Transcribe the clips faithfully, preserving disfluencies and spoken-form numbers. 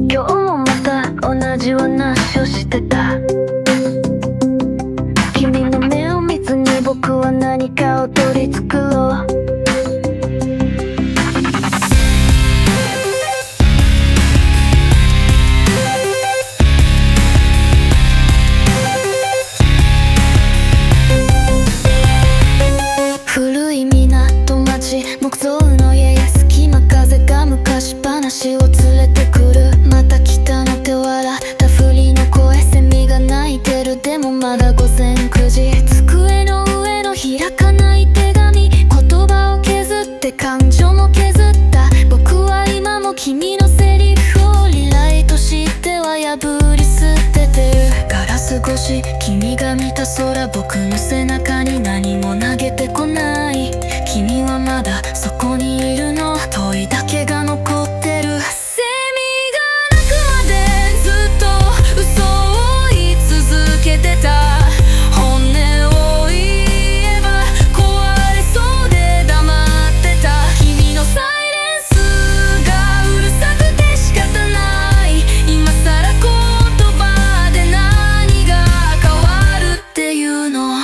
今日もまた同じ話をしてた。君の目を見ずに僕は何かを取り繕ろう。古い港町、木造の家や隙間風が昔話を連れてくる。また来たのって笑ったふりの声、セミが鳴いてる。でもまだ午前くじ。机の上の開かない手紙、言葉を削って感情も削った。僕は今も君のセリフをリライトしては破り捨ててる。ガラス越し君が見た空、僕の背中に何も投げてこない。君はまだそこにいるの、問いだけが残ってる。セミが鳴くまでずっと嘘を言い続けてた。本音を言えば壊れそうで黙ってた。君のサイレンスがうるさくて仕方ない。今さら言葉で何が変わるっていうの。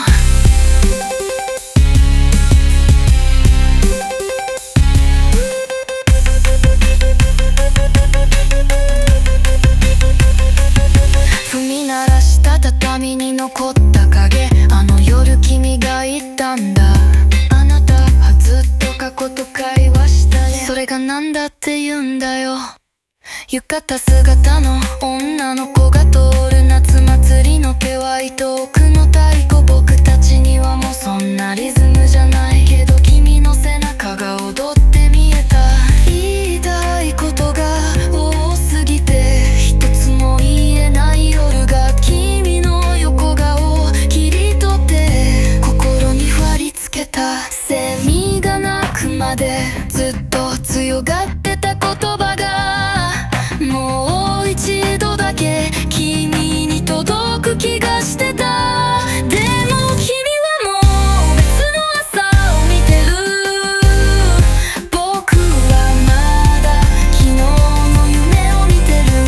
踏み鳴らした畳に残った影、あの夜君が言ったんだ。あなたはずっと過去と会話したね。それがなんだって言うんだよ。浴衣姿の女の子が通る夏祭りの気配遠くの太鼓、僕たちにはもうそんなリズムじゃないけど、君の背中が踊って見えた。言いたいことが多すぎて一つも言えない夜が、君の横顔を切り取って心に貼り付けた。セミが鳴くまでずっと強がってた言葉が、もう一度だけ君に届く気がしてた。でも君はもう別の朝を見てる。僕はまだ昨日の夢を見てる。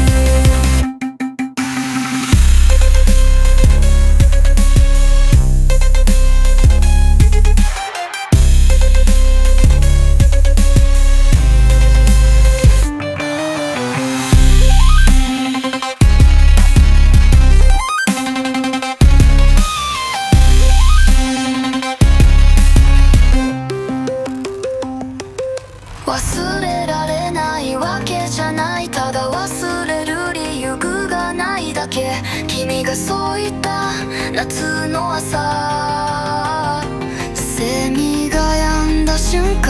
忘れられないわけじゃない、ただ忘れる理由がないだけ。君がそう言った夏の朝、セミが止んだ瞬間